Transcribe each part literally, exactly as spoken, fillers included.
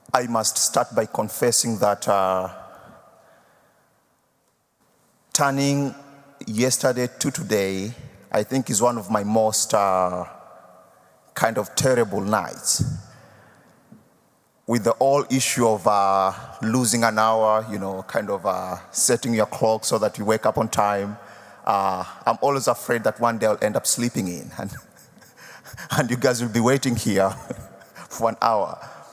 I must start by confessing that uh, turning yesterday to today, I think, is one of my most uh, kind of terrible nights. With the whole issue of uh, losing an hour, you know, kind of uh, setting your clock so that you wake up on time, uh, I'm always afraid that one day I'll end up sleeping in, and, and you guys will be waiting here for an hour.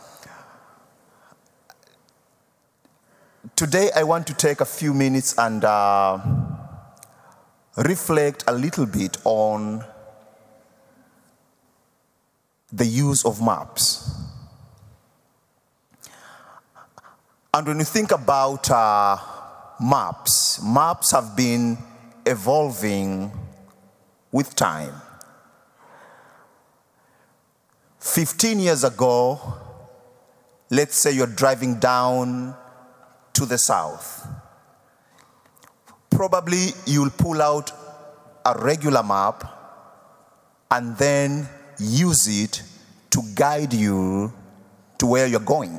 Today, I want to take a few minutes and uh, reflect a little bit on the use of maps. And when you think about uh, maps, maps have been evolving with time. Fifteen years ago, let's say you're driving down to the south. Probably you'll pull out a regular map and then use it to guide you to where you're going.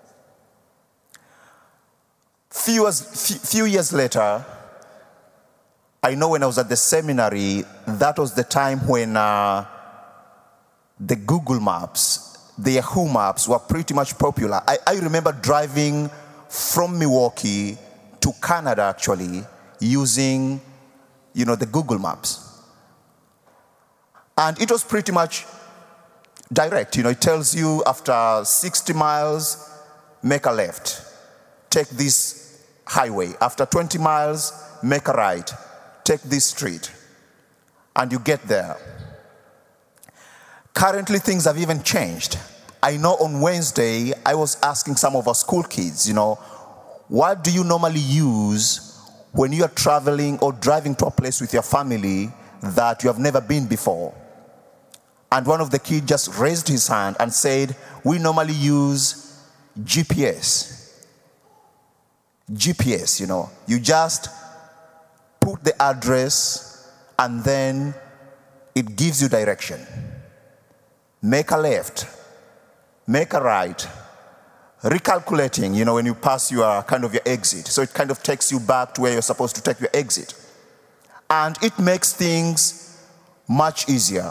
Few years, few years later, I know when I was at the seminary, that was the time when uh, the Google Maps, the Yahoo Maps were pretty much popular. I, I remember driving from Milwaukee to Canada, actually, using, you know, the Google Maps. And it was pretty much direct. You know, it tells you after sixty miles, make a left. Take this highway. After twenty miles, make a right. Take this street. And you get there. Currently, things have even changed. I know on Wednesday, I was asking some of our school kids, you know, what do you normally use when you are traveling or driving to a place with your family that you have never been before? And one of the kids just raised his hand and said, we normally use G P S. G P S, you know, you just put the address and then it gives you direction. Make a left. Make a right, recalculating, you know, when you pass your kind of your exit. So it kind of takes you back to where you're supposed to take your exit. And it makes things much easier.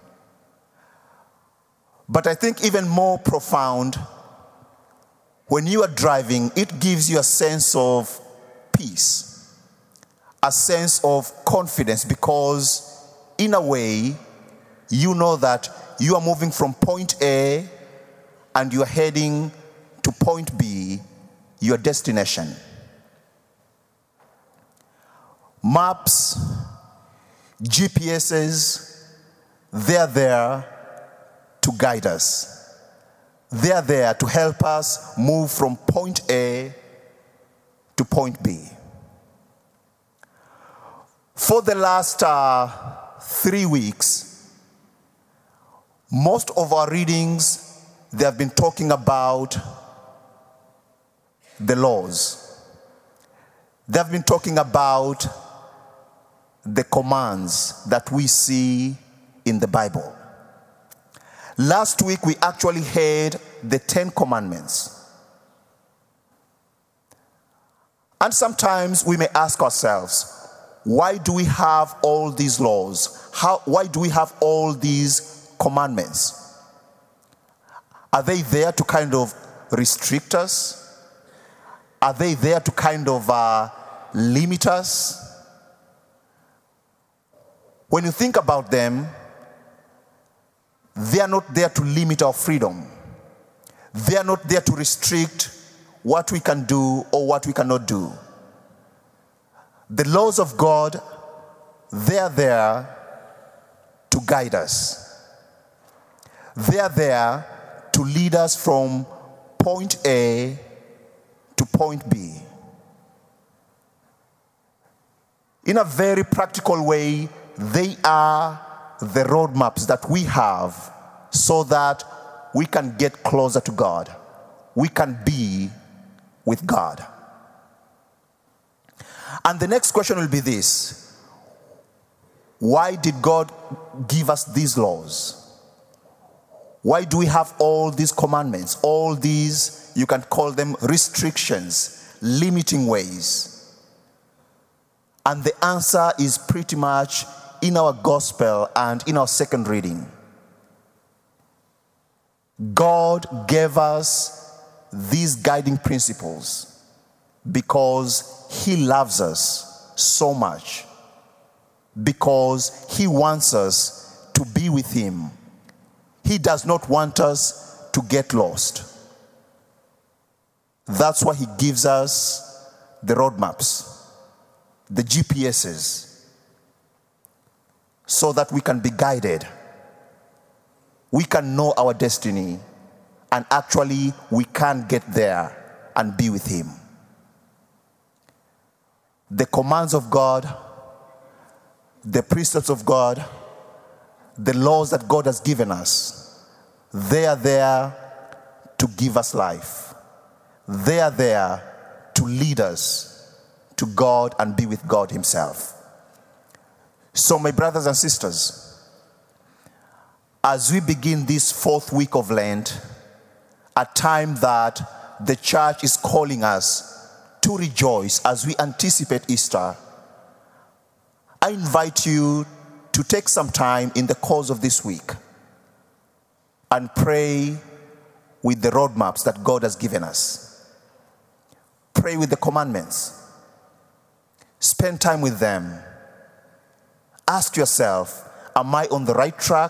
But I think even more profound, when you are driving, it gives you a sense of peace, a sense of confidence, because in a way, you know that you are moving from point A and you're heading to point B, your destination. Maps, G P S's, they're there to guide us. They're there to help us move from point A to point B. For the last uh, three weeks, most of our readings, they have been talking about the laws. They have been talking about the commands that we see in the Bible. Last week, we actually had the Ten Commandments. And sometimes we may ask ourselves, why do we have all these laws? How, why do we have all these commandments? Are they there to kind of restrict us? Are they there to kind of uh, limit us? When you think about them, they are not there to limit our freedom. They are not there to restrict what we can do or what we cannot do. The laws of God, they are there to guide us. They are there to lead us from point A to point B. In a very practical way, they are the roadmaps that we have so that we can get closer to God. We can be with God. And the next question will be this: why did God give us these laws? Why do we have all these commandments, all these, you can call them restrictions, limiting ways? And the answer is pretty much in our gospel and in our second reading. God gave us these guiding principles because He loves us so much, because He wants us to be with Him. He does not want us to get lost. That's why He gives us the roadmaps, the G P S's, so that we can be guided. We can know our destiny, and actually we can get there and be with Him. The commands of God, the precepts of God, the laws that God has given us, they are there to give us life. They are there to lead us to God and be with God Himself. So, my brothers and sisters, as we begin this fourth week of Lent, a time that the church is calling us to rejoice as we anticipate Easter, I invite you to take some time in the course of this week and pray with the roadmaps that God has given us. Pray with the commandments. Spend time with them. Ask yourself, am I on the right track?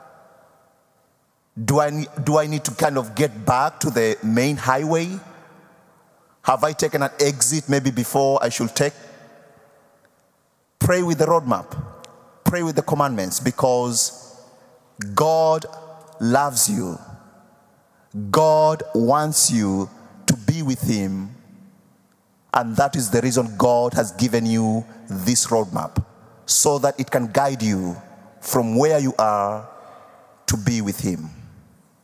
Do I, do I need to kind of get back to the main highway? Have I taken an exit maybe before I should take? Pray with the roadmap. Pray with the commandments, because God loves you. God wants you to be with Him. And that is the reason God has given you this roadmap, so that it can guide you from where you are to be with Him.